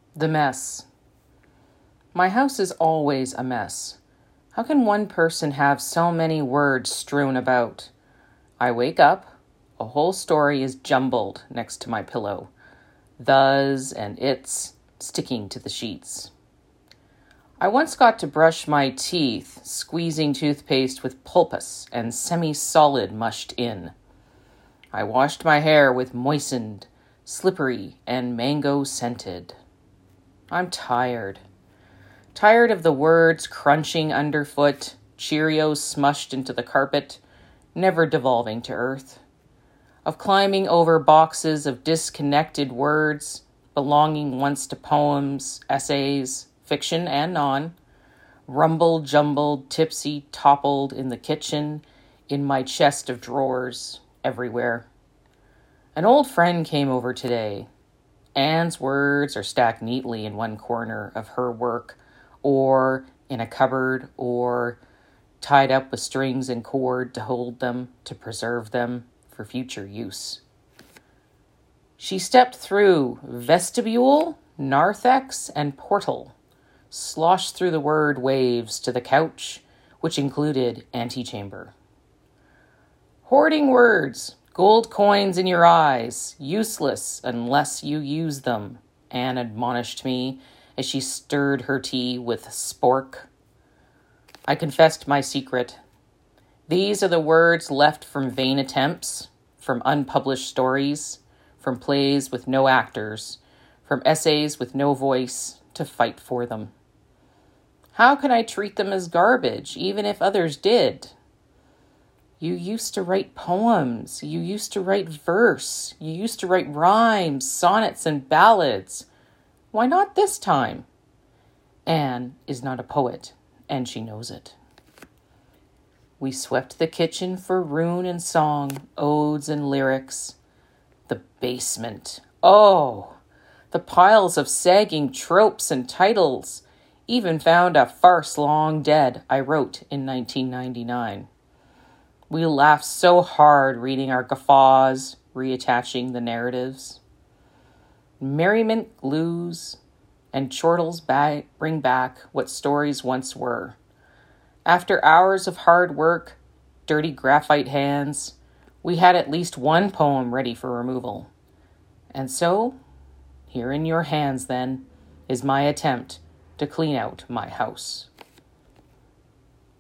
The mess. My house is always a mess. How can one person have so many words strewn about? I wake up, a whole story is jumbled next to my pillow. Thes and its sticking to the sheets. I once got to brush my teeth, squeezing toothpaste with pulpus and semi-solid mushed in. I washed my hair with moistened, slippery, and mango-scented. I'm tired. Tired of the words crunching underfoot, Cheerios smushed into the carpet, never devolving to earth. Of climbing over boxes of disconnected words, belonging once to poems, essays, fiction and non, rumbled, jumbled, tipsy, toppled in the kitchen, in my chest of drawers, everywhere. An old friend came over today. Anne's words are stacked neatly in one corner of her work, or in a cupboard, or tied up with strings and cord to hold them, to preserve them for future use. She stepped through vestibule, narthex, and portal, sloshed through the word waves to the couch, which included antechamber. Hoarding words, gold coins in your eyes, useless unless you use them, Anne admonished me as she stirred her tea with spork. I confessed my secret. These are the words left from vain attempts, from unpublished stories, from plays with no actors, from essays with no voice to fight for them. How can I treat them as garbage, even if others did? You used to write poems. You used to write verse. You used to write rhymes, sonnets, and ballads. Why not this time? Anne is not a poet, and she knows it. We swept the kitchen for rune and song, odes and lyrics. The basement. Oh, the piles of sagging tropes and titles. Even found a farce long dead I wrote in 1999. We laughed so hard reading our guffaws, reattaching the narratives. Merriment glues and chortles bring back what stories once were. After hours of hard work, dirty graphite hands, we had at least one poem ready for removal. And so, here in your hands then, is my attempt to clean out my house.